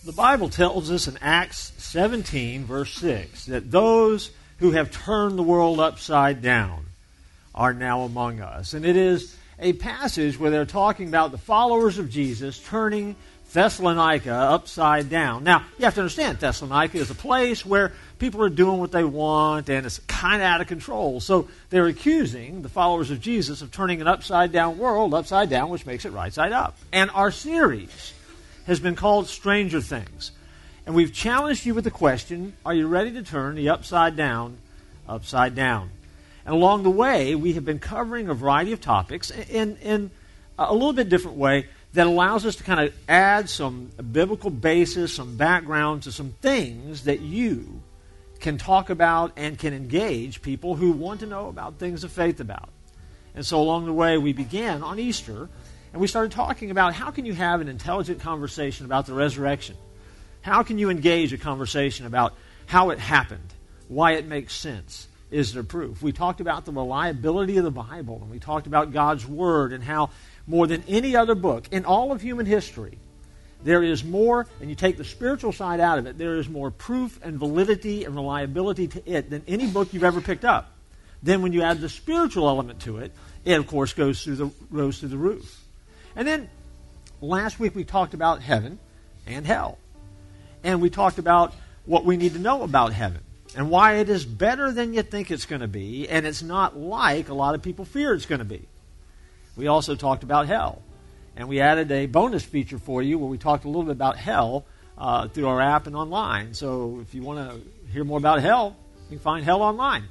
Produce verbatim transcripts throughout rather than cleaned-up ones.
The Bible tells us in Acts seventeen, verse six, that those who have turned the world upside down are now among us. And it is a passage where they're talking about the followers of Jesus turning Thessalonica upside down. Now, you have to understand, Thessalonica is a place where people are doing what they want, and it's kind of out of control. So they're accusing the followers of Jesus of turning an upside-down world upside down, which makes it right side up. And our series has been called Stranger Things. And we've challenged you with the question, are you ready to turn the upside down upside down? And along the way, we have been covering a variety of topics in, in a little bit different way that allows us to kind of add some biblical basis, some background to some things that you can talk about and can engage people who want to know about things of faith about. And so along the way, we began on Easter, and we started talking about how can you have an intelligent conversation about the resurrection? How can you engage a conversation about how it happened, why it makes sense? Is there proof? We talked about the reliability of the Bible, and we talked about God's Word and how more than any other book in all of human history, there is more, and you take the spiritual side out of it, there is more proof and validity and reliability to it than any book you've ever picked up. Then when you add the spiritual element to it, it of course goes through the goes through the roof. And then last week we talked about heaven and hell. And we talked about what we need to know about heaven and why it is better than you think it's going to be, and it's not like a lot of people fear it's going to be. We also talked about hell, and we added a bonus feature for you where we talked a little bit about hell uh, through our app and online. So if you want to hear more about hell, you can find hell online.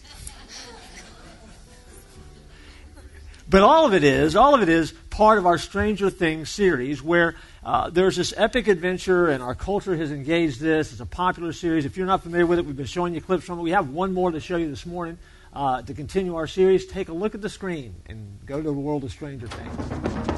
But all of it is, all of it is part of our Stranger Things series where uh, there's this epic adventure, and our culture has engaged this. It's a popular series. If you're not familiar with it, we've been showing you clips from it. We have one more to show you this morning. Uh, to continue our series, take a look at the screen and go to the world of Stranger Things.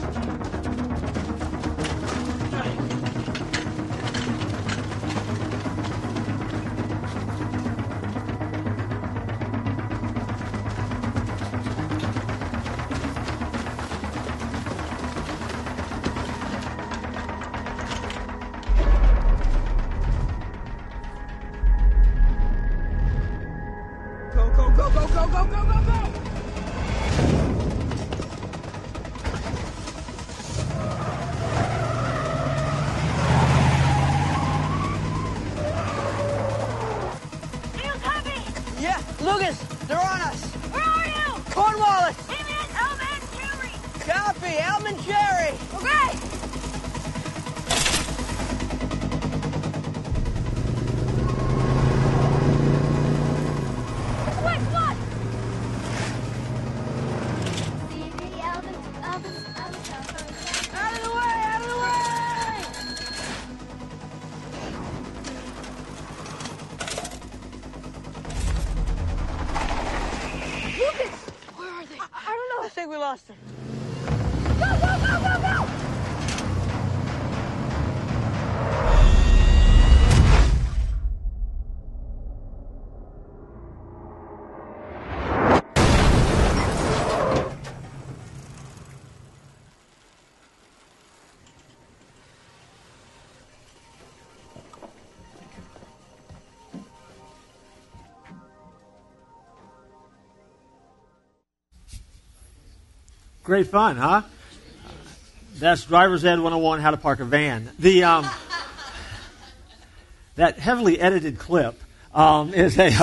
Great fun, huh? That's Driver's Ed one oh one, how to park a van. The um, that heavily edited clip um, is a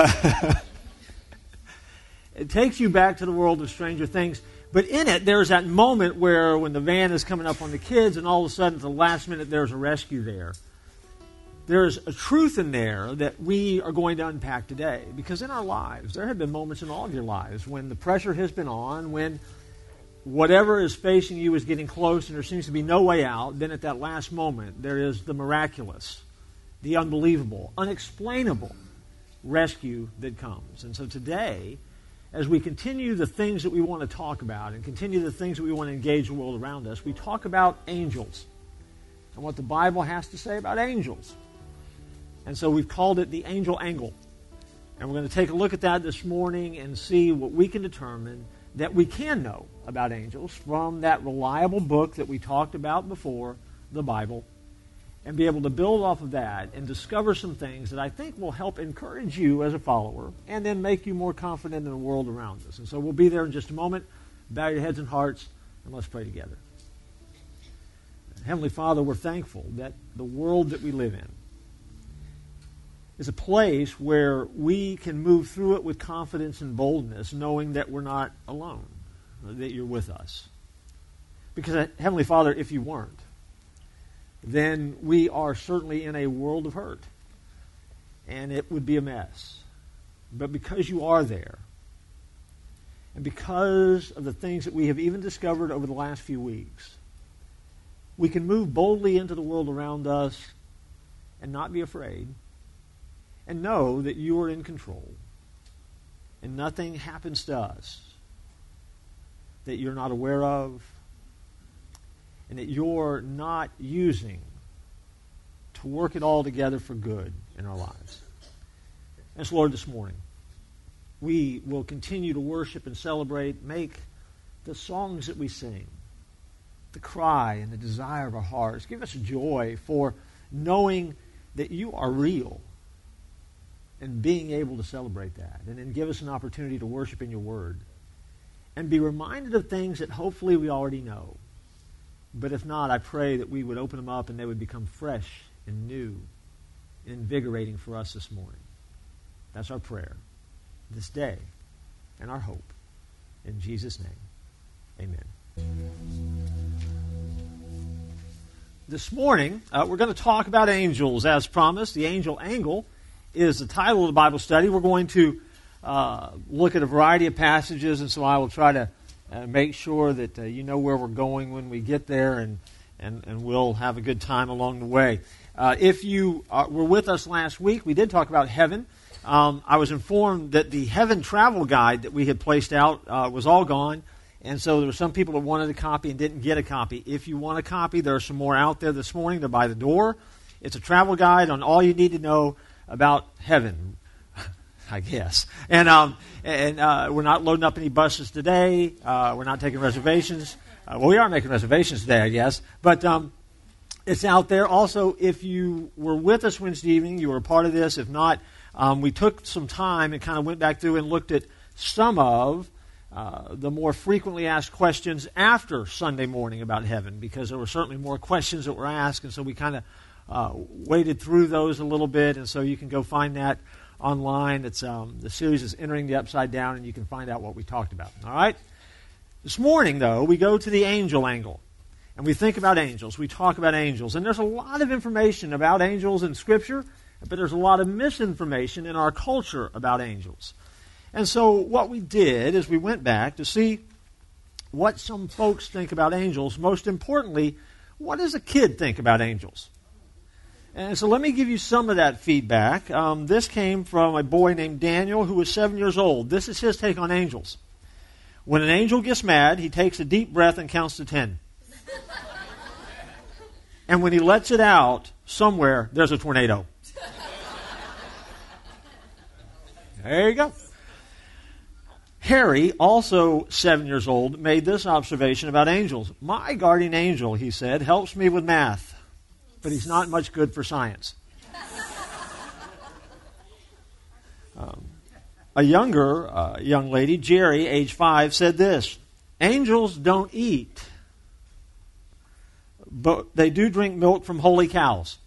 it takes you back to the world of Stranger Things. But in it, there's that moment where when the van is coming up on the kids, and all of a sudden, at the last minute, there's a rescue there. There's a truth in there that we are going to unpack today. Because in our lives, there have been moments in all of your lives when the pressure has been on, when whatever is facing you is getting close and there seems to be no way out. Then at that last moment, there is the miraculous, the unbelievable, unexplainable rescue that comes. And so today, as we continue the things that we want to talk about and continue the things that we want to engage the world around us, we talk about angels and what the Bible has to say about angels. And so we've called it the angel angle. And we're going to take a look at that this morning and see what we can determine that we can know about angels from that reliable book that we talked about before, the Bible. and be able to build off of that and discover some things that I think will help encourage you as a follower and then make you more confident in the world around us. And so we'll be there in just a moment. Bow your heads and hearts, and let's pray together. Heavenly Father, we're thankful that the world that we live in is a place where we can move through it with confidence and boldness, knowing that we're not alone, that you're with us. Because, Heavenly Father, if you weren't, then we are certainly in a world of hurt, and it would be a mess. But because you are there, and because of the things that we have even discovered over the last few weeks, we can move boldly into the world around us and not be afraid, and know that you are in control, and nothing happens to us that you're not aware of, and that you're not using to work it all together for good in our lives. And so, Lord, this morning, we will continue to worship and celebrate, make the songs that we sing, the cry and the desire of our hearts. Give us joy for knowing that you are real and being able to celebrate that. And then give us an opportunity to worship in your word and be reminded of things that hopefully we already know. But if not, I pray that we would open them up and they would become fresh and new and invigorating for us this morning. That's our prayer this day and our hope. In Jesus' name, amen. This morning, uh, we're going to talk about angels as promised. The angel angle is the title of the Bible study. We're going to uh, look at a variety of passages, and so I will try to Uh, make sure that uh, you know where we're going when we get there, and, and, and we'll have a good time along the way. Uh, if you uh, were with us last week, we did talk about heaven. Um, I was informed that the heaven travel guide that we had placed out uh, was all gone, and so there were some people that wanted a copy and didn't get a copy. If you want a copy, there are some more out there this morning. They're by the door. It's a travel guide on all you need to know about heaven, I guess. And um, and uh, we're not loading up any buses today. Uh, we're not taking reservations. Uh, well, we are making reservations today, I guess. But um, it's out there. Also, if you were with us Wednesday evening, you were a part of this. If not, um, we took some time and kind of went back through and looked at some of uh, the more frequently asked questions after Sunday morning about heaven, because there were certainly more questions that were asked, and so we kind of uh, waded through those a little bit, and so you can go find that online. It's um, the series is Entering the Upside Down, and you can find out what we talked about. All right? This morning, though, we go to the angel angle, and we think about angels. We talk about angels, and there's a lot of information about angels in Scripture, but there's a lot of misinformation in our culture about angels. And so what we did is we went back to see what some folks think about angels. Most importantly, what does a kid think about angels? And so let me give you some of that feedback. Um, this came from a boy named Daniel who was seven years old. This is his take on angels. When an angel gets mad, he takes a deep breath and counts to ten. And when he lets it out somewhere, there's a tornado. There you go. Harry, also seven years old, made this observation about angels. My guardian angel, he said, helps me with math, but he's not much good for science. Um, a younger uh, young lady, Jerry, age five, said this: angels don't eat, but they do drink milk from holy cows.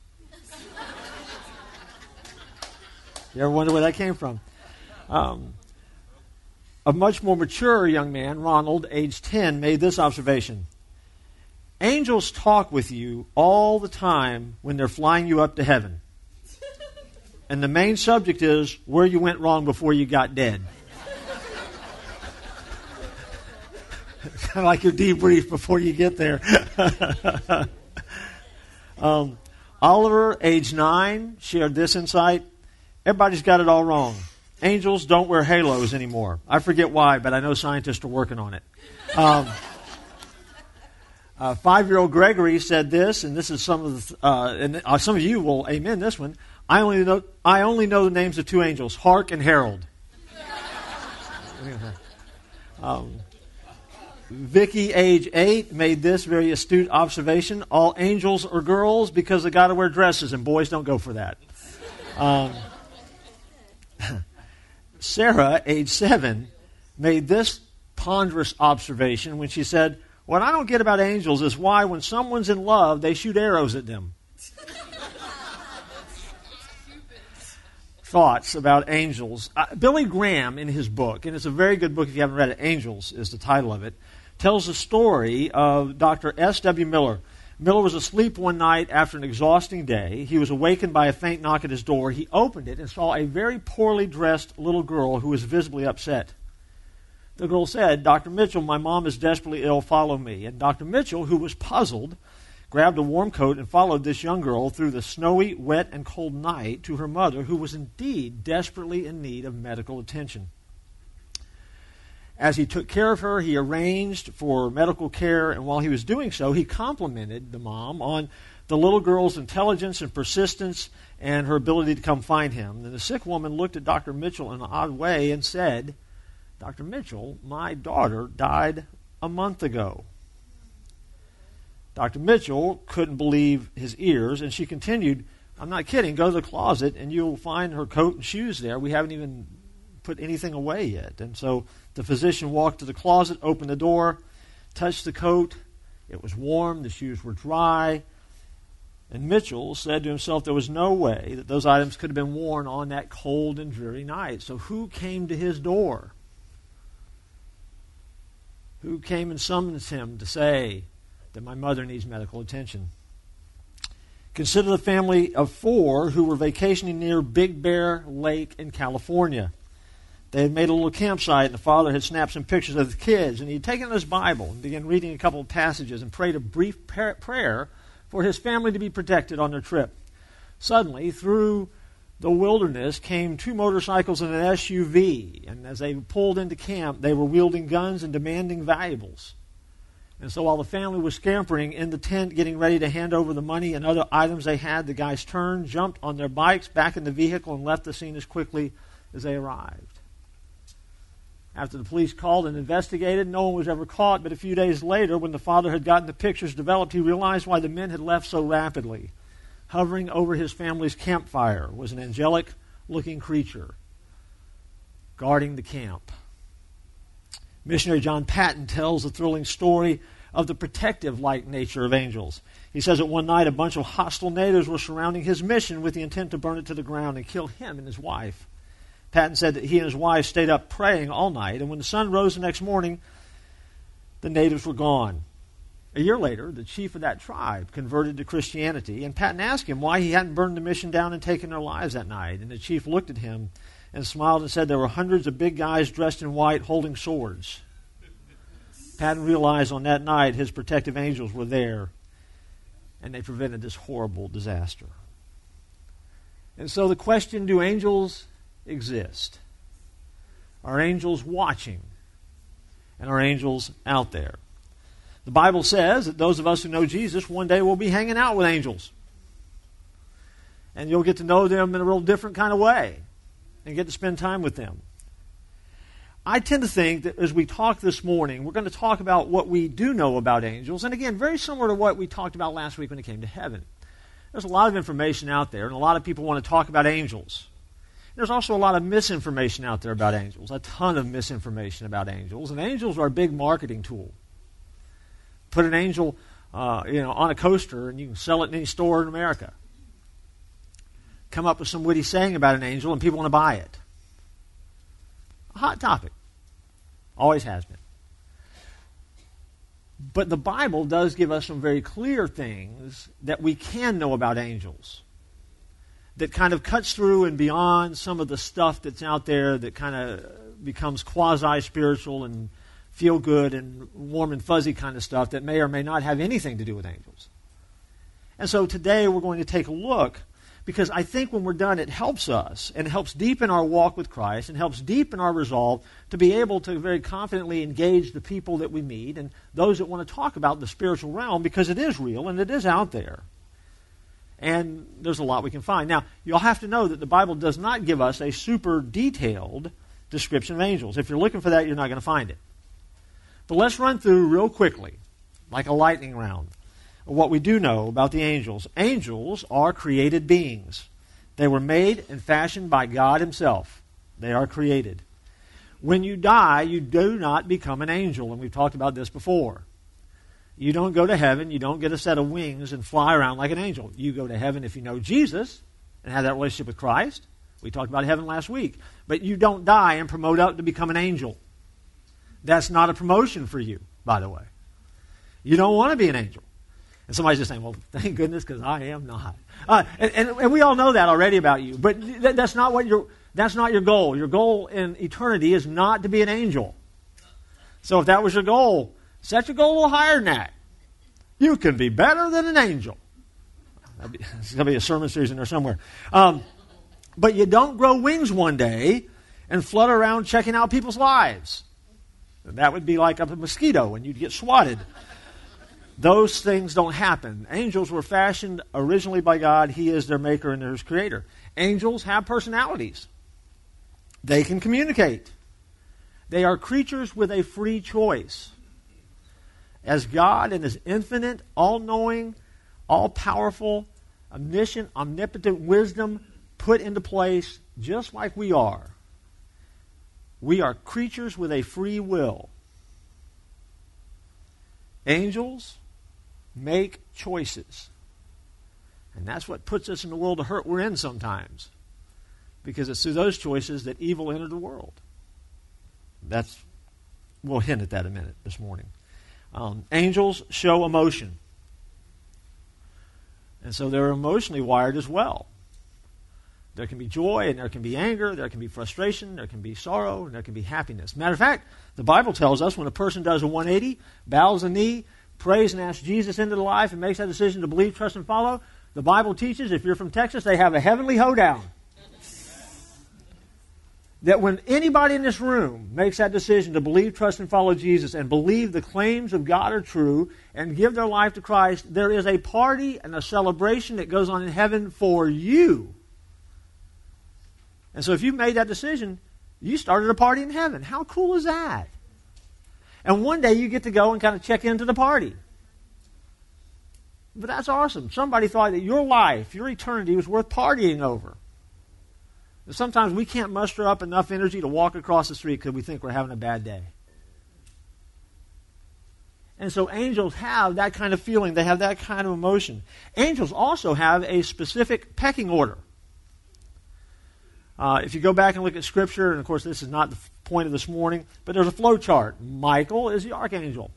You ever wonder where that came from? Um, a much more mature young man, Ronald, age ten, made this observation: angels talk with you all the time when they're flying you up to heaven. And the main subject is where you went wrong before you got dead. Kind of like your debrief before you get there. um, Oliver, age nine, shared this insight: everybody's got it all wrong. Angels don't wear halos anymore. I forget why, but I know scientists are working on it. Um, uh, five-year-old Gregory said this, and this is some of the, uh, and uh, some of you will amen this one. I only know I only know the names of two angels, Hark and Harold. um, Vicky, age eight, made this very astute observation. All angels are girls because they got to wear dresses, and boys don't go for that. Um, Sarah, age seven, made this ponderous observation when she said, what I don't get about angels is why when someone's in love, they shoot arrows at them. Thoughts about angels. Uh, Billy Graham, in his book, and it's a very good book if you haven't read it, Angels is the title of it, tells the story of Doctor S W Miller. Miller was asleep one night after an exhausting day. He was awakened by a faint knock at his door. He opened it and saw a very poorly dressed little girl who was visibly upset. The girl said, Doctor Mitchell, my mom is desperately ill. Follow me. And Doctor Mitchell, who was puzzled, grabbed a warm coat and followed this young girl through the snowy, wet, and cold night to her mother, who was indeed desperately in need of medical attention. As he took care of her, he arranged for medical care, and while he was doing so, he complimented the mom on the little girl's intelligence and persistence and her ability to come find him. And the sick woman looked at Doctor Mitchell in an odd way and said, Doctor Mitchell, my daughter died a month ago. Doctor Mitchell couldn't believe his ears, and she continued, I'm not kidding, go to the closet and you'll find her coat and shoes there. We haven't even put anything away yet. And so the physician walked to the closet, opened the door, touched the coat. It was warm, the shoes were dry. And Mitchell said to himself there was no way that those items could have been worn on that cold and dreary night. So who came to his door? Who came and summoned him to say that my mother needs medical attention? Consider the family of four who were vacationing near Big Bear Lake in California. They had made a little campsite, and the father had snapped some pictures of the kids, and he had taken his Bible and began reading a couple of passages and prayed a brief prayer for his family to be protected on their trip. Suddenly, through the wilderness came two motorcycles and an S U V, and as they pulled into camp, they were wielding guns and demanding valuables. And so while the family was scampering in the tent, getting ready to hand over the money and other items they had, the guys turned, jumped on their bikes back in the vehicle, and left the scene as quickly as they arrived. After the police called and investigated, no one was ever caught, but a few days later, when the father had gotten the pictures developed, he realized why the men had left so rapidly. Hovering over his family's campfire was an angelic-looking creature guarding the camp. Missionary John Patton tells a thrilling story of the protective-like nature of angels. He says that one night a bunch of hostile natives were surrounding his mission with the intent to burn it to the ground and kill him and his wife. Patton said that he and his wife stayed up praying all night, and when the sun rose the next morning, the natives were gone. A year later, the chief of that tribe converted to Christianity, and Patton asked him why he hadn't burned the mission down and taken their lives that night. And the chief looked at him and smiled and said there were hundreds of big guys dressed in white holding swords. Patton realized on that night his protective angels were there, and they prevented this horrible disaster. And so the question, do angels exist? Are angels watching? And are angels out there? The Bible says that those of us who know Jesus one day will be hanging out with angels. And you'll get to know them in a real different kind of way and get to spend time with them. I tend to think that as we talk this morning, we're going to talk about what we do know about angels. And again, very similar to what we talked about last week when it came to heaven. There's a lot of information out there, and a lot of people want to talk about angels. There's also a lot of misinformation out there about angels, a ton of misinformation about angels. And angels are a big marketing tool. Put an angel uh, you know, on a coaster, and you can sell it in any store in America. Come up with some witty saying about an angel, and people want to buy it. A hot topic. Always has been. But the Bible does give us some very clear things that we can know about angels, that kind of cuts through and beyond some of the stuff that's out there that kind of becomes quasi-spiritual and feel good and warm and fuzzy kind of stuff that may or may not have anything to do with angels. And so today we're going to take a look, because I think when we're done it helps us and helps deepen our walk with Christ and helps deepen our resolve to be able to very confidently engage the people that we meet and those that want to talk about the spiritual realm, because it is real and it is out there. And there's a lot we can find. Now, you'll have to know that the Bible does not give us a super detailed description of angels. If you're looking for that, you're not going to find it. But let's run through real quickly, like a lightning round, what we do know about the angels. Angels are created beings. They were made and fashioned by God himself. They are created. When you die, you do not become an angel, and we've talked about this before. You don't go to heaven, you don't get a set of wings and fly around like an angel. You go to heaven if you know Jesus and have that relationship with Christ. We talked about heaven last week. But you don't die and promote up to become an angel. That's not a promotion for you, by the way. You don't want to be an angel. And somebody's just saying, well, thank goodness, because I am not. Uh, and, and, and we all know that already about you. But th- that's not what your that's not your goal. Your goal in eternity is not to be an angel. So if that was your goal, set your goal a little higher than that. You can be better than an angel. Be, there's going to be a sermon series in there somewhere. Um, but you don't grow wings one day and flutter around checking out people's lives. That would be like a mosquito and you'd get swatted. Those things don't happen. Angels were fashioned originally by God. He is their maker and their creator. Angels have personalities. They can communicate. They are creatures with a free choice. As God in his infinite, all-knowing, all-powerful, omniscient, omnipotent wisdom put into place just like we are. We are creatures with a free will. Angels make choices. And that's what puts us in the world of hurt we're in sometimes. Because it's through those choices that evil entered the world. That's, we'll hint at that in a minute this morning. Um, angels show emotion. And so they're emotionally wired as well. There can be joy, and there can be anger, there can be frustration, there can be sorrow, and there can be happiness. Matter of fact, the Bible tells us when a person does a one eighty, bows the knee, prays and asks Jesus into the life, and makes that decision to believe, trust, and follow, the Bible teaches, if you're from Texas, they have a heavenly hoedown. That when anybody in this room makes that decision to believe, trust, and follow Jesus and believe the claims of God are true and give their life to Christ, there is a party and a celebration that goes on in heaven for you. And so if you made that decision, you started a party in heaven. How cool is that? And one day you get to go and kind of check into the party. But that's awesome. Somebody thought that your life, your eternity was worth partying over. Sometimes we can't muster up enough energy to walk across the street because we think we're having a bad day. And so angels have that kind of feeling. They have that kind of emotion. Angels also have a specific pecking order. Uh, if you go back and look at Scripture, and of course this is not the point of this morning, but there's a flow chart. Michael is the archangel.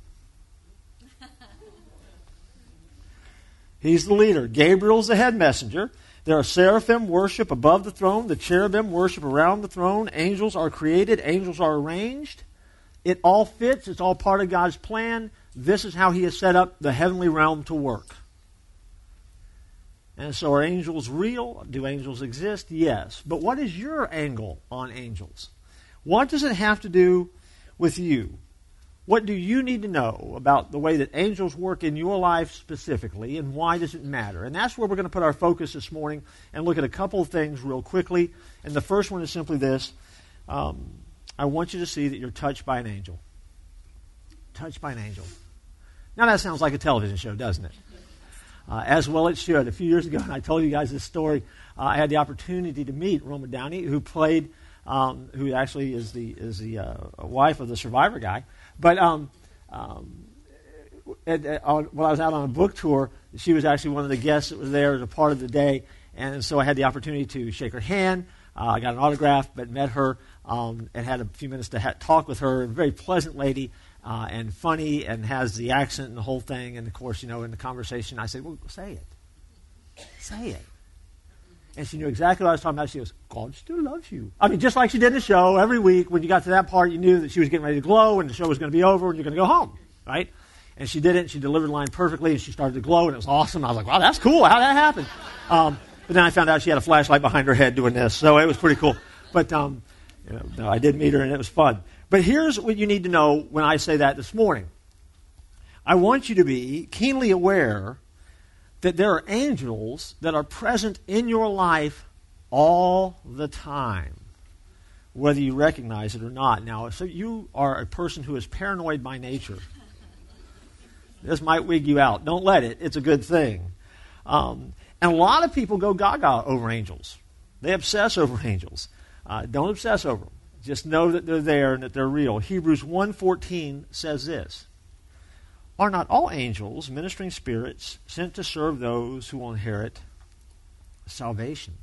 He's the leader. Gabriel's the head messenger. There are seraphim worship above the throne. The cherubim worship around the throne. Angels are created. Angels are arranged. It all fits. It's all part of God's plan. This is how he has set up the heavenly realm to work. And so are angels real? Do angels exist? Yes. But what is your angle on angels? What does it have to do with you? What do you need to know about the way that angels work in your life specifically, and why does it matter? And that's where we're going to put our focus this morning and look at a couple of things real quickly. And the first one is simply this. Um, I want you to see that you're touched by an angel. Touched by an angel. Now that sounds like a television show, doesn't it? Uh, as well it should. A few years ago, and I told you guys this story, uh, I had the opportunity to meet Roma Downey, who played, um, who actually is the is the uh, wife of the Survivor guy. But um, um, at, at, on, when I was out on a book tour, she was actually one of the guests that was there as a part of the day. And so I had the opportunity to shake her hand. Uh, I got an autograph, but met her um, and had a few minutes to ha- talk with her. A very pleasant lady uh, and funny and has the accent and the whole thing. And, of course, you know, in the conversation, I said, well, say it. Say it. And she knew exactly what I was talking about. She goes, God still loves you. I mean, just like she did in the show, every week when you got to that part, you knew that she was getting ready to glow and the show was going to be over and you're going to go home, right? And she did it, and she delivered the line perfectly, and she started to glow, and it was awesome. I was like, wow, that's cool. How did that happen? Um, but then I found out she had a flashlight behind her head doing this, so it was pretty cool. But um, you know, no, I did meet her, and it was fun. But here's what you need to know when I say that this morning. I want you to be keenly aware that there are angels that are present in your life all the time. whether you recognize it or not. Now, if you are a person who is paranoid by nature, this might wig you out. Don't let it. It's a good thing. Um, and a lot of people go gaga over angels. They obsess over angels. Uh, don't obsess over them. Just know that they're there and that they're real. Hebrews one fourteen says this: "Are not all angels ministering spirits sent to serve those who will inherit salvation?"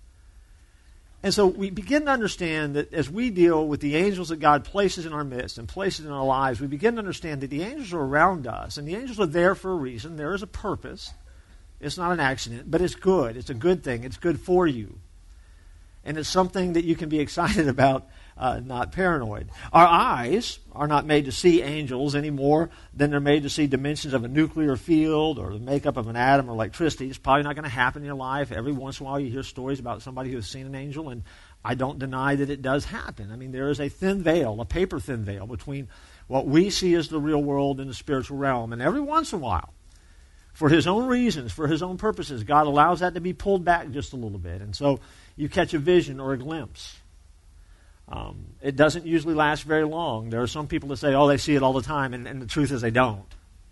And so we begin to understand that as we deal with the angels that God places in our midst and places in our lives, we begin to understand that the angels are around us, and the angels are there for a reason. There is a purpose. It's not an accident, but it's good. It's a good thing. It's good for you. And it's something that you can be excited about, uh, not paranoid. Our eyes are not made to see angels any more than they're made to see dimensions of a nuclear field or the makeup of an atom or electricity. It's probably not going to happen in your life. Every once in a while you hear stories about somebody who has seen an angel, and I don't deny that it does happen. I mean, there is a thin veil, a paper-thin veil, between what we see as the real world and the spiritual realm. And every once in a while, for his own reasons, for his own purposes, God allows that to be pulled back just a little bit. And so you catch a vision or a glimpse. Um, it doesn't usually last very long. There are some people that say, oh, they see it all the time, and, and the truth is they don't.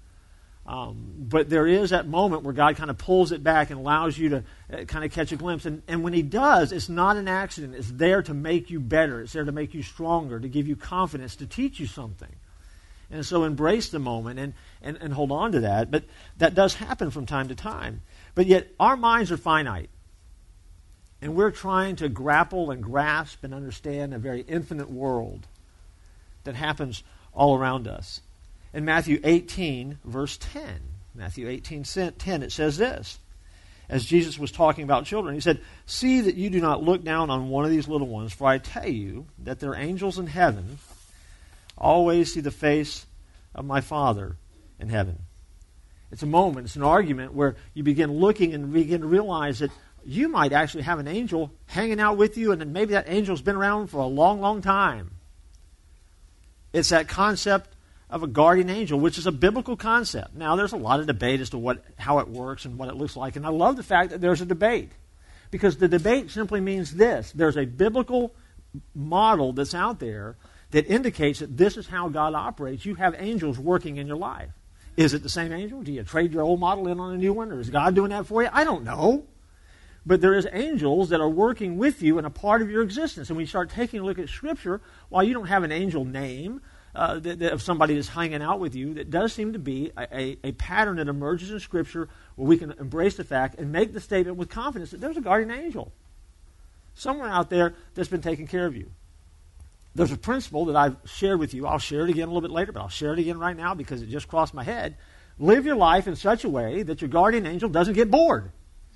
Um, but there is that moment where God kind of pulls it back and allows you to uh, kind of catch a glimpse. And, and when he does, it's not an accident. It's there to make you better. It's there to make you stronger, to give you confidence, to teach you something. And so embrace the moment and, and, and hold on to that. But that does happen from time to time. But yet our minds are finite. And we're trying to grapple and grasp and understand a very infinite world that happens all around us. In Matthew eighteen, verse ten, Matthew eighteen, ten, it says this. As Jesus was talking about children, he said, "See that you do not look down on one of these little ones, for I tell you that their angels in heaven always see the face of my Father in heaven." It's a moment, it's an argument where you begin looking and begin to realize that you might actually have an angel hanging out with you, and then maybe that angel's been around for a long, long time. It's that concept of a guardian angel, which is a biblical concept. Now, there's a lot of debate as to what, how it works and what it looks like, and I love the fact that there's a debate, because the debate simply means this: there's a biblical model that's out there that indicates that this is how God operates. You have angels working in your life. Is it the same angel? Do you trade your old model in on a new one, or is God doing that for you? I don't know. But there is angels that are working with you and a part of your existence. And when you start taking a look at Scripture, while you don't have an angel name uh, that, that of somebody that's hanging out with you, that does seem to be a, a, a pattern that emerges in Scripture where we can embrace the fact and make the statement with confidence that there's a guardian angel somewhere out there that's been taking care of you. There's a principle that I've shared with you. I'll share it again a little bit later, but I'll share it again right now because it just crossed my head. Live your life in such a way that your guardian angel doesn't get bored.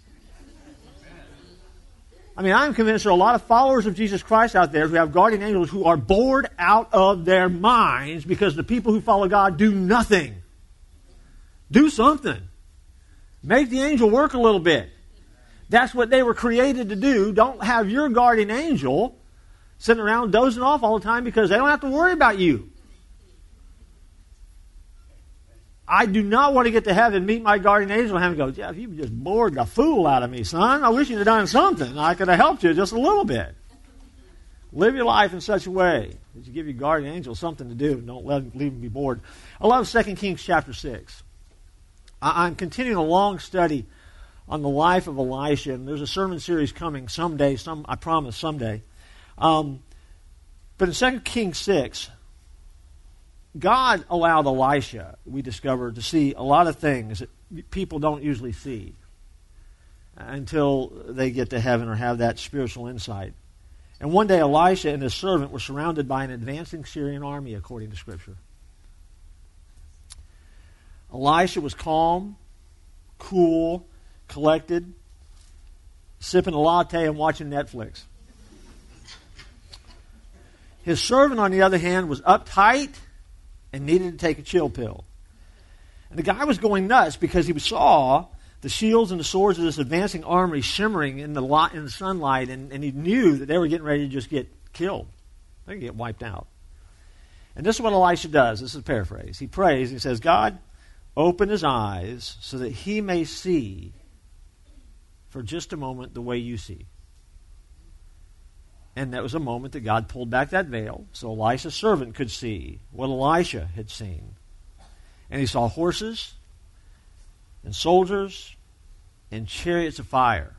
I mean, I'm convinced there are a lot of followers of Jesus Christ out there who have guardian angels who are bored out of their minds because the people who follow God do nothing. Do something. Make the angel work a little bit. That's what they were created to do. Don't have your guardian angel sitting around dozing off all the time because they don't have to worry about you. I do not want to get to heaven, meet my guardian angel, and have him go, Jeff, you just bored the fool out of me, son. I wish you'd have done something. I could have helped you just a little bit. Live your life in such a way that you give your guardian angel something to do. Don't let him, leave him be bored. I love Second Kings chapter six. I, I'm continuing a long study on the life of Elisha, and there's a sermon series coming someday, some I promise someday. Um, but in Second Kings six, God allowed Elisha, we discovered, to see a lot of things that people don't usually see until they get to heaven or have that spiritual insight. And one day Elisha and his servant were surrounded by an advancing Syrian army, according to Scripture. Elisha was calm, cool, collected, sipping a latte and watching Netflix. His servant, on the other hand, was uptight and needed to take a chill pill. And the guy was going nuts because he saw the shields and the swords of this advancing army shimmering in the light, in the sunlight, and, and he knew that they were getting ready to just get killed. They could get wiped out. And this is what Elisha does. This is a paraphrase. He prays. He says, God, open his eyes so that he may see for just a moment the way you see. And that was a moment that God pulled back that veil so Elisha's servant could see what Elisha had seen. And he saw horses and soldiers and chariots of fire.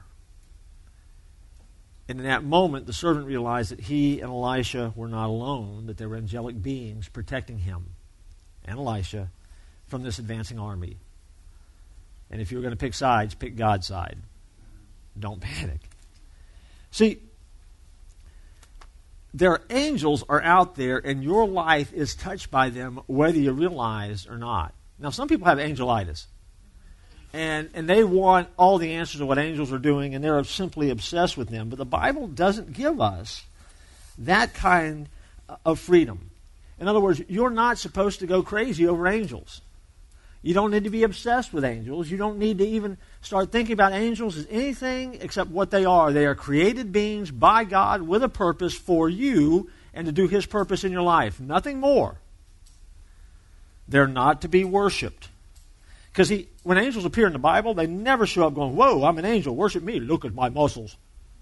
And in that moment, the servant realized that he and Elisha were not alone, that there were angelic beings protecting him and Elisha from this advancing army. And if you were going to pick sides, pick God's side. Don't panic. See, their angels are out there, and your life is touched by them whether you realize or not. Now, some people have angelitis, and, and they want all the answers to what angels are doing, and they're simply obsessed with them. But the Bible doesn't give us that kind of freedom. In other words, you're not supposed to go crazy over angels. You don't need to be obsessed with angels. You don't need to even start thinking about angels as anything except what they are. They are created beings by God with a purpose for you and to do His purpose in your life. Nothing more. They're not to be worshipped. Because when angels appear in the Bible, they never show up going, "Whoa, I'm an angel, worship me, look at my muscles."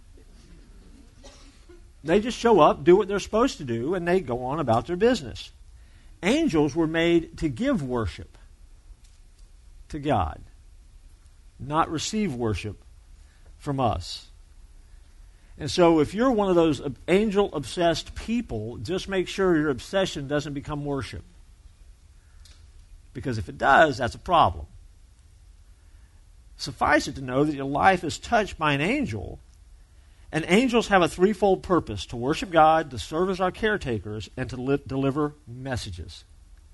They just show up, do what they're supposed to do, and they go on about their business. Angels were made to give worship to God, not receive worship from us. And so if you're one of those angel-obsessed people, just make sure your obsession doesn't become worship. Because if it does, that's a problem. Suffice it to know that your life is touched by an angel, and angels have a threefold purpose: to worship God, to serve as our caretakers, and to li- deliver messages.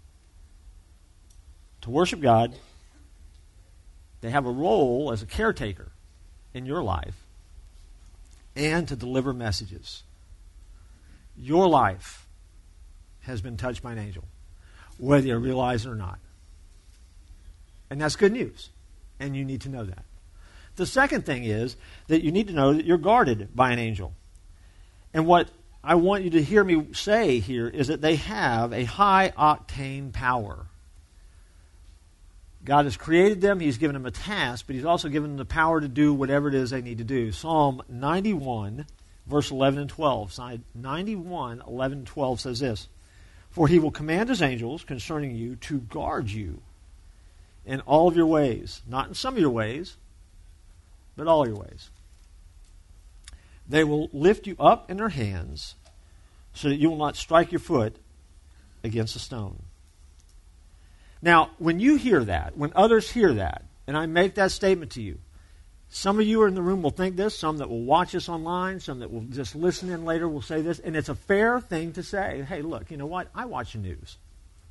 To worship God, they have a role as a caretaker in your life, and to deliver messages. Your life has been touched by an angel, whether you realize it or not. And that's good news, and you need to know that. The second thing is that you need to know that you're guarded by an angel. And what I want you to hear me say here is that they have a high-octane power. God has created them, He's given them a task, but He's also given them the power to do whatever it is they need to do. Psalm ninety-one, verse eleven and twelve. Psalm ninety-one, eleven and twelve says this: "For He will command His angels concerning you to guard you in all of your ways." Not in some of your ways, but all your ways. "They will lift you up in their hands so that you will not strike your foot against a stone." Now, when you hear that, when others hear that, and I make that statement to you, some of you are in the room will think this, some that will watch us online, some that will just listen in later will say this, and it's a fair thing to say. Hey, look, you know what? I watch the news.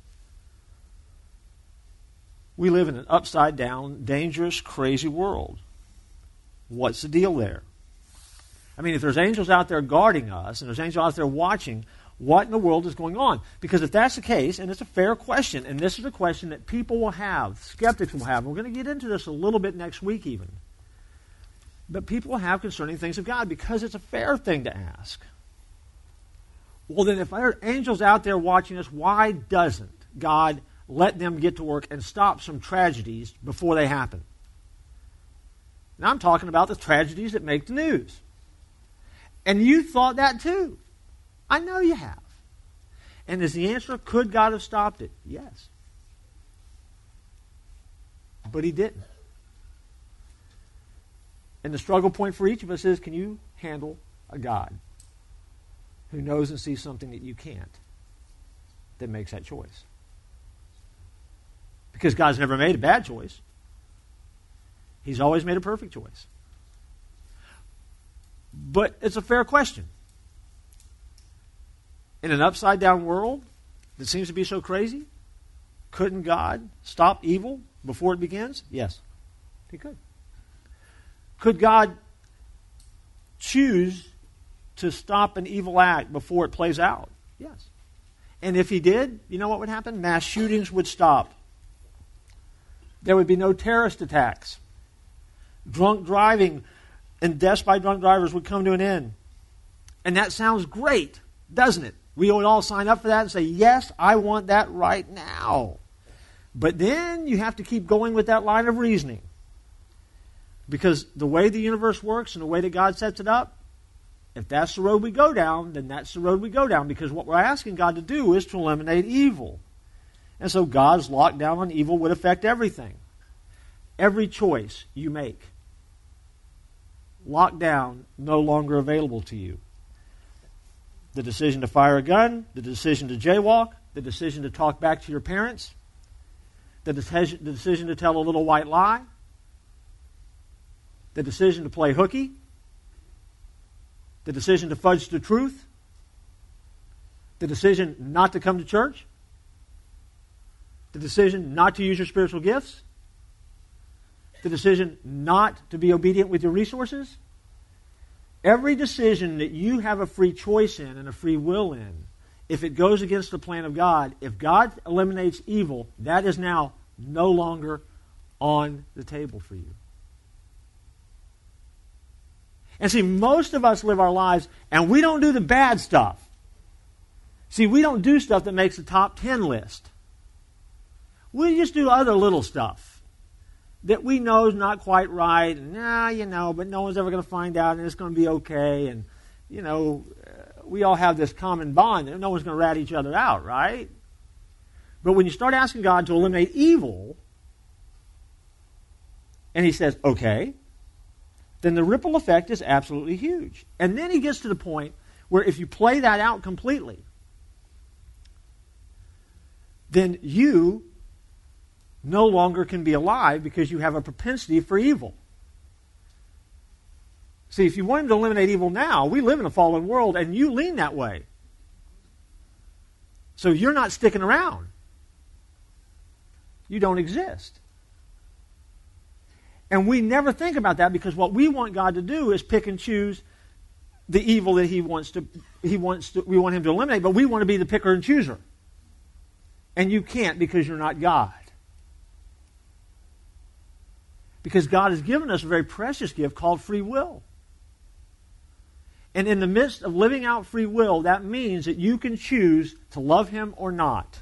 We live in an upside-down, dangerous, crazy world. What's the deal there? I mean, if there's angels out there guarding us, and there's angels out there watching, what in the world is going on? Because if that's the case, and it's a fair question, and this is a question that people will have, skeptics will have, and we're going to get into this a little bit next week even, but people will have concerning things of God because it's a fair thing to ask. Well, then if there are angels out there watching us, why doesn't God let them get to work and stop some tragedies before they happen? Now I'm talking about the tragedies that make the news. And you thought that too. I know you have. And is the answer, could God have stopped it? Yes. But He didn't. And the struggle point for each of us is, can you handle a God who knows and sees something that you can't, that makes that choice? Because God's never made a bad choice. He's always made a perfect choice. But it's a fair question. In an upside-down world that seems to be so crazy, couldn't God stop evil before it begins? Yes, He could. Could God choose to stop an evil act before it plays out? Yes. And if He did, you know what would happen? Mass shootings would stop. There would be no terrorist attacks. Drunk driving and deaths by drunk drivers would come to an end. And that sounds great, doesn't it? We would all sign up for that and say, yes, I want that right now. But then you have to keep going with that line of reasoning. Because the way the universe works and the way that God sets it up, if that's the road we go down, then that's the road we go down, because what we're asking God to do is to eliminate evil. And so God's lockdown on evil would affect everything. Every choice you make. Lockdown, no longer available to you. The decision to fire a gun, the decision to jaywalk, the decision to talk back to your parents, the, de- the decision to tell a little white lie, the decision to play hooky, the decision to fudge the truth, the decision not to come to church, the decision not to use your spiritual gifts, the decision not to be obedient with your resources. Every decision that you have a free choice in and a free will in, if it goes against the plan of God, if God eliminates evil, that is now no longer on the table for you. And see, most of us live our lives, and we don't do the bad stuff. See, we don't do stuff that makes the top ten list. We just do other little stuff that we know is not quite right, and nah, you know, but no one's ever going to find out, and it's going to be okay, and, you know, uh, we all have this common bond, and no one's going to rat each other out, right? But when you start asking God to eliminate evil, and He says, okay, then the ripple effect is absolutely huge. And then He gets to the point where if you play that out completely, then you no longer can be alive because you have a propensity for evil. See, if you want Him to eliminate evil now, we live in a fallen world, and you lean that way. So you're not sticking around. You don't exist. And we never think about that, because what we want God to do is pick and choose the evil that He wants to, He wants to, we want Him to eliminate, but we want to be the picker and chooser. And you can't, because you're not God. Because God has given us a very precious gift called free will. And in the midst of living out free will, that means that you can choose to love Him or not.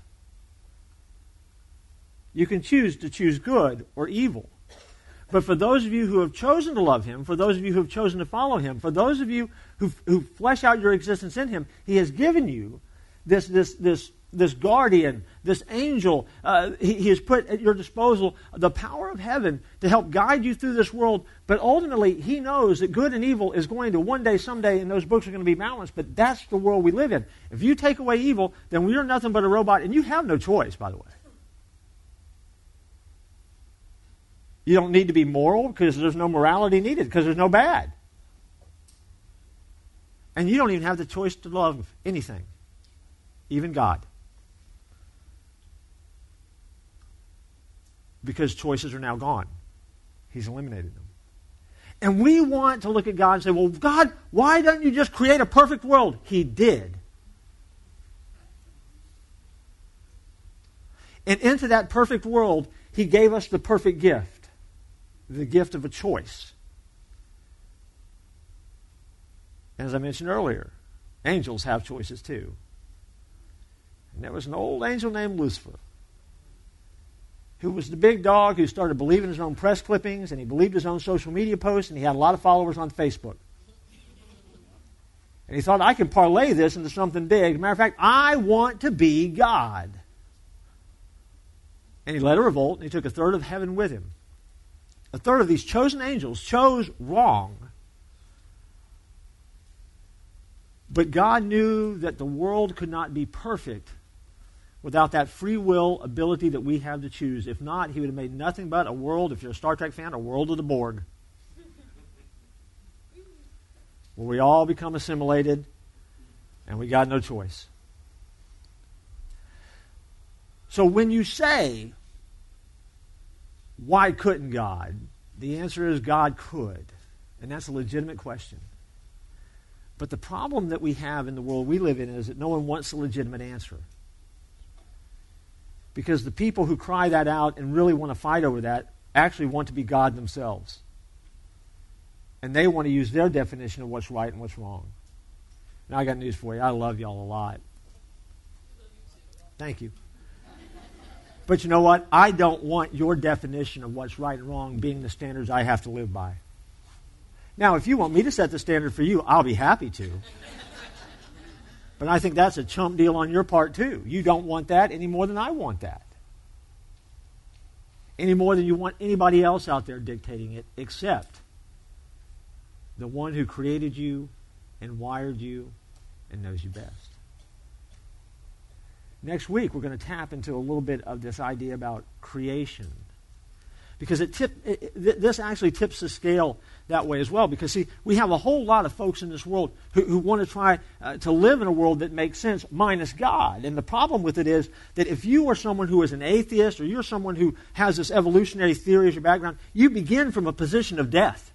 You can choose to choose good or evil. But for those of you who have chosen to love Him, for those of you who have chosen to follow Him, for those of you who who flesh out your existence in Him, He has given you this this this this guardian, this angel. Uh, he, he has put at your disposal the power of heaven to help guide you through this world. But ultimately, He knows that good and evil is going to one day, someday, and those books are going to be balanced. But that's the world we live in. If you take away evil, then we are nothing but a robot, and you have no choice, by the way. You don't need to be moral, because there's no morality needed, because there's no bad. And you don't even have the choice to love anything, even God. Because choices are now gone. He's eliminated them. And we want to look at God and say, well, God, why don't you just create a perfect world? He did. And into that perfect world, He gave us the perfect gift. The gift of a choice. As I mentioned earlier, angels have choices too. And there was an old angel named Lucifer, who was the big dog who started believing his own press clippings, and he believed his own social media posts, and he had a lot of followers on Facebook. And he thought, I can parlay this into something big. As a matter of fact, I want to be God. And he led a revolt, and he took a third of heaven with him. A third of these chosen angels chose wrong. But God knew that the world could not be perfect without that free will ability that we have to choose. If not, He would have made nothing but a world, if you're a Star Trek fan, a world of the Borg. Where we all become assimilated and we got no choice. So when you say, why couldn't God? The answer is God could. And that's a legitimate question. But the problem that we have in the world we live in is that no one wants a legitimate answer. Because the people who cry that out and really want to fight over that actually want to be God themselves. And they want to use their definition of what's right and what's wrong. Now I got news for you. I love y'all a lot. Thank you. But you know what? I don't want your definition of what's right and wrong being the standards I have to live by. Now, if you want me to set the standard for you, I'll be happy to. But I think that's a chump deal on your part, too. You don't want that any more than I want that. Any more than you want anybody else out there dictating it, except the one who created you and wired you and knows you best. Next week, we're going to tap into a little bit of this idea about creation. Because it tip, it, it, this actually tips the scale that way as well. Because, see, we have a whole lot of folks in this world who, who want to try uh, to live in a world that makes sense minus God. And the problem with it is that if you are someone who is an atheist or you're someone who has this evolutionary theory as your background, you begin from a position of death.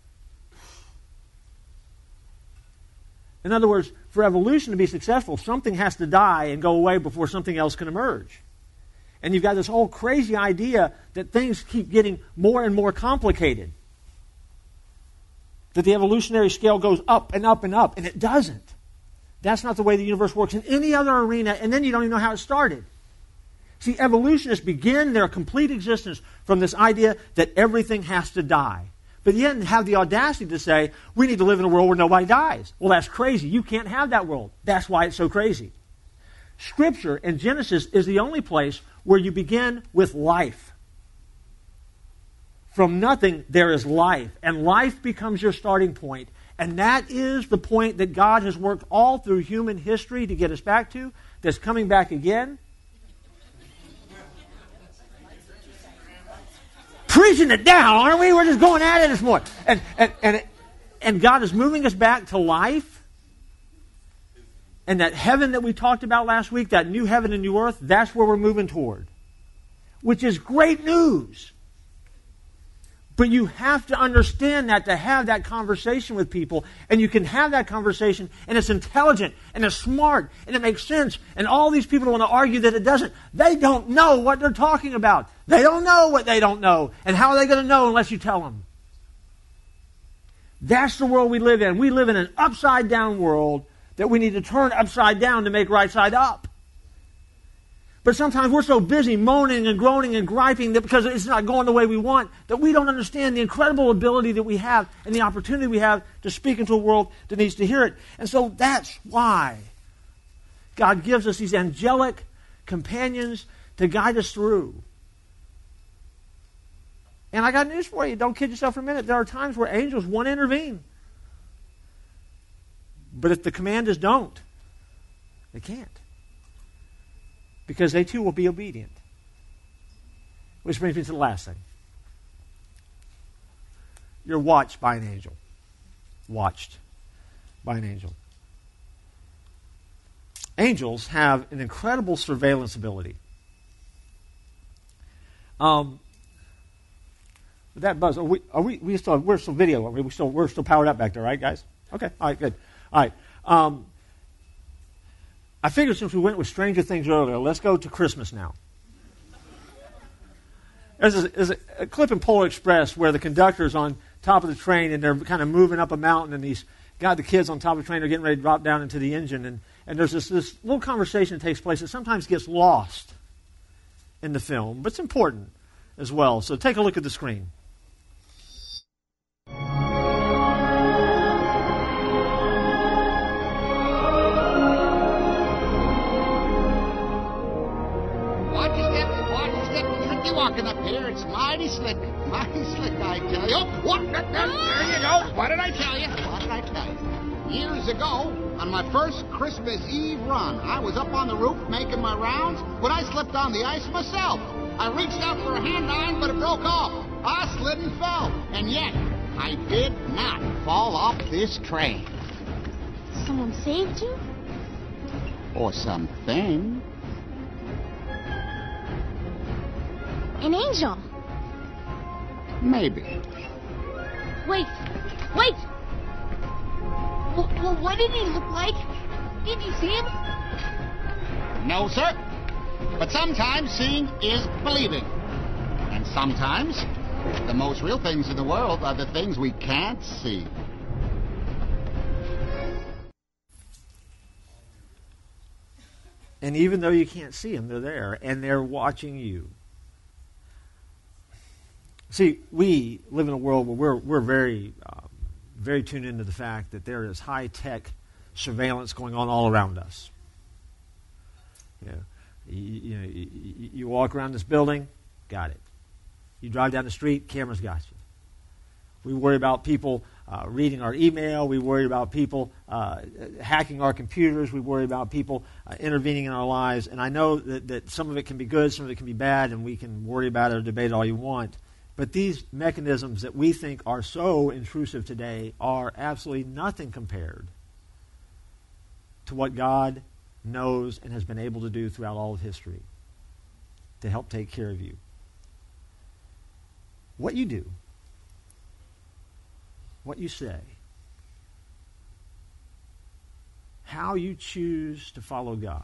In other words, for evolution to be successful, something has to die and go away before something else can emerge. And you've got this whole crazy idea that things keep getting more and more complicated. That the evolutionary scale goes up and up and up, and it doesn't. That's not the way the universe works in any other arena, and then you don't even know how it started. See, evolutionists begin their complete existence from this idea that everything has to die. But yet have the audacity to say, we need to live in a world where nobody dies. Well, that's crazy. You can't have that world. That's why it's so crazy. Scripture in Genesis is the only place where you begin with life. From nothing, there is life. And life becomes your starting point. And that is the point that God has worked all through human history to get us back to, that's coming back again. Preaching it down, aren't we? We're just going at it this morning. And, and, and, and God is moving us back to life. And that heaven that we talked about last week, that new heaven and new earth, that's where we're moving toward. Which is great news. But you have to understand that to have that conversation with people. And you can have that conversation, and it's intelligent, and it's smart, and it makes sense. And all these people want to argue that it doesn't. They don't know what they're talking about. They don't know what they don't know. And how are they going to know unless you tell them? That's the world we live in. We live in an upside-down world that we need to turn upside down to make right side up. But sometimes we're so busy moaning and groaning and griping that because it's not going the way we want, that we don't understand the incredible ability that we have and the opportunity we have to speak into a world that needs to hear it. And so that's why God gives us these angelic companions to guide us through. And I got news for you. Don't kid yourself for a minute. There are times where angels want to intervene. But if the command is don't, they can't. Because they too will be obedient. Which brings me to the last thing. You're watched by an angel. Watched by an angel. Angels have an incredible surveillance ability. Um, with that buzz, are we, are we, we still, we're still video, are we? We still, we're still powered up back there, right, guys? Okay, all right, good. All right. Um, I figured since we went with Stranger Things earlier, let's go to Christmas now. There's a, there's a, a clip in Polar Express where the conductor's on top of the train and they're kind of moving up a mountain, and these got the kids on top of the train are getting ready to drop down into the engine, and, and there's this, this little conversation that takes place that sometimes gets lost in the film, but it's important as well. So take a look at the screen. Walking up here, it's mighty slick, mighty slick, I tell you. What? There you go. What did I tell you? What did I tell you? Years ago, on my first Christmas Eve run, I was up on the roof making my rounds when I slipped on the ice myself. I reached out for a hand iron, but it broke off. I slid and fell, and yet I did not fall off this train. Someone saved you? Or something. An angel. Maybe. Wait, wait! Well, well, what did he look like? Did you see him? No, sir. But sometimes seeing is believing. And sometimes the most real things in the world are the things we can't see. And even though you can't see them, they're there, and they're watching you. See, we live in a world where we're we're very, uh, very tuned into the fact that there is high-tech surveillance going on all around us. You know, you, you, know, you, you walk around this building, got it. You drive down the street, cameras got you. We worry about people uh, reading our email. We worry about people uh, hacking our computers. We worry about people uh, intervening in our lives. And I know that, that some of it can be good, some of it can be bad, and we can worry about it or debate it all you want. But these mechanisms that we think are so intrusive today are absolutely nothing compared to what God knows and has been able to do throughout all of history to help take care of you. What you do, what you say, how you choose to follow God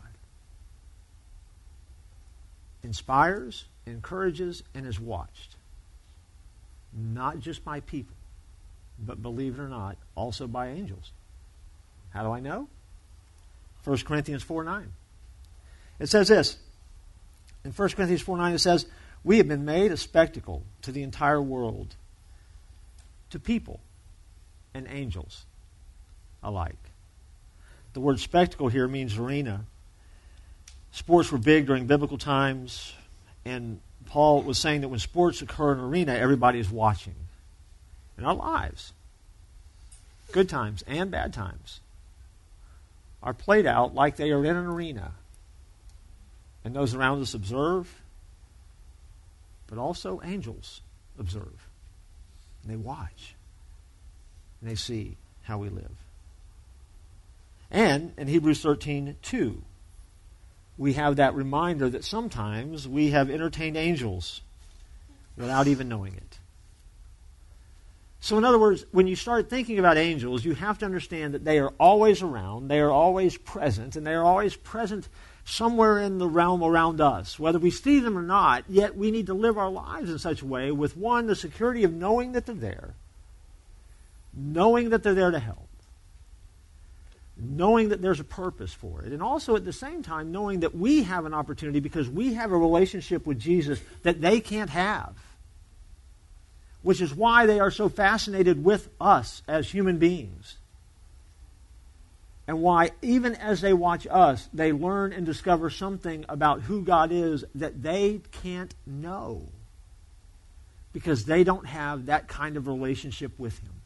inspires, encourages, and is watched. Not just by people, but believe it or not, also by angels. How do I know? First Corinthians four nine. It says this. In First Corinthians four nine it says, we have been made a spectacle to the entire world, to people and angels alike. The word spectacle here means arena. Sports were big during biblical times, and Paul was saying that when sports occur in an arena, everybody is watching. In our lives, good times and bad times are played out like they are in an arena. And those around us observe, but also angels observe. And they watch. And they see how we live. And in Hebrews thirteen two, we have that reminder that sometimes we have entertained angels without even knowing it. So in other words, when you start thinking about angels, you have to understand that they are always around, they are always present, and they are always present somewhere in the realm around us. Whether we see them or not, yet we need to live our lives in such a way with, one, the security of knowing that they're there, knowing that they're there to help, knowing that there's a purpose for it, and also at the same time knowing that we have an opportunity because we have a relationship with Jesus that they can't have, which is why they are so fascinated with us as human beings, and why even as they watch us, they learn and discover something about who God is that they can't know because they don't have that kind of relationship with Him.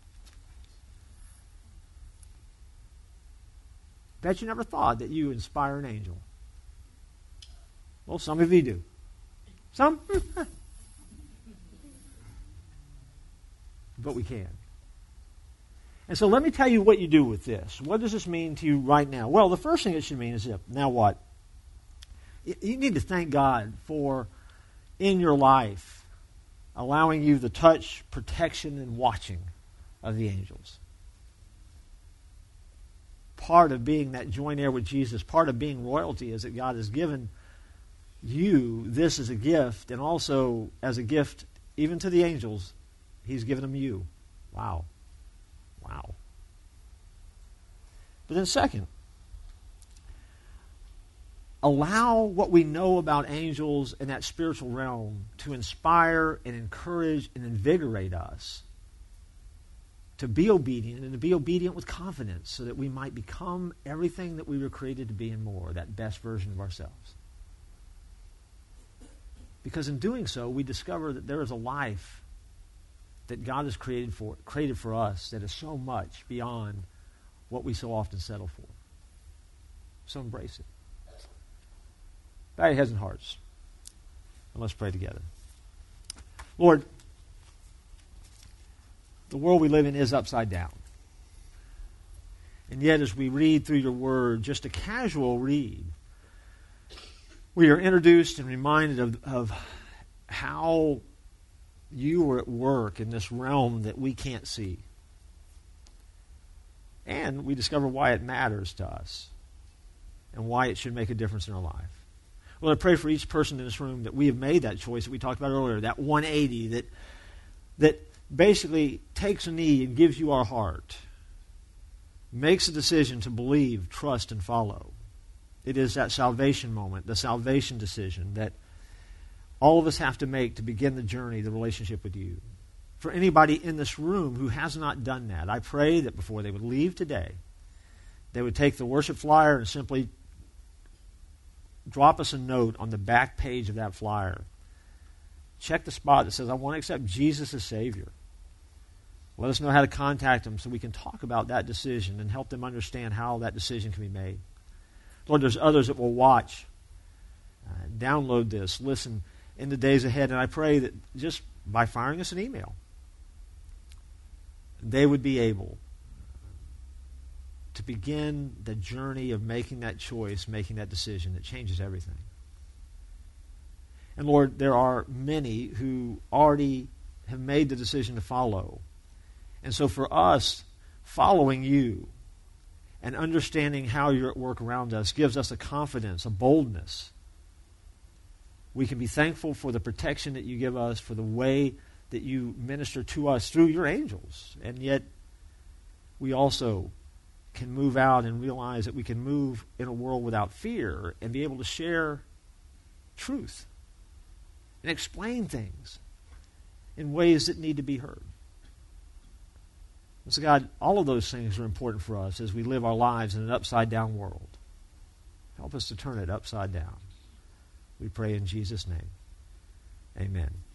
Bet you never thought that you inspire an angel. Well, some of you do. Some? But we can. And so let me tell you what you do with this. What does this mean to you right now? Well, the first thing it should mean is this. Now what? You need to thank God for, in your life, allowing you the touch, protection, and watching of the angels. Part of being that joint heir with Jesus, part of being royalty is that God has given you this as a gift, and also as a gift even to the angels, He's given them you. Wow. Wow. But then second, allow what we know about angels in that spiritual realm to inspire and encourage and invigorate us to be obedient, and to be obedient with confidence so that we might become everything that we were created to be and more, that best version of ourselves. Because in doing so, we discover that there is a life that God has created for, created for us that is so much beyond what we so often settle for. So embrace it. Bow your heads and hearts, and let's pray together. Lord, the world we live in is upside down. And yet as we read through your word, just a casual read, we are introduced and reminded of, of how you are at work in this realm that we can't see. And we discover why it matters to us and why it should make a difference in our life. Lord, I pray for each person in this room that we have made that choice that we talked about earlier, that one eighty, that that basically takes a knee and gives you our heart, makes a decision to believe, trust, and follow. It is that salvation moment, the salvation decision that all of us have to make to begin the journey, the relationship with you. for anybody in this room who has not done that, I pray that before they would leave today, they would take the worship flyer and simply drop us a note on the back page of that flyer. Check the spot that says, I want to accept Jesus as Savior. Let us know how to contact them so we can talk about that decision and help them understand how that decision can be made. Lord, there's others that will watch, uh, download this, listen in the days ahead, and I pray that just by firing us an email, they would be able to begin the journey of making that choice, making that decision that changes everything. And Lord, there are many who already have made the decision to follow. And so for us, following you and understanding how you're at work around us gives us a confidence, a boldness. We can be thankful for the protection that you give us, for the way that you minister to us through your angels. And yet, we also can move out and realize that we can move in a world without fear and be able to share truth and explain things in ways that need to be heard. And so God, all of those things are important for us as we live our lives in an upside-down world. Help us to turn it upside down. We pray in Jesus' name. Amen.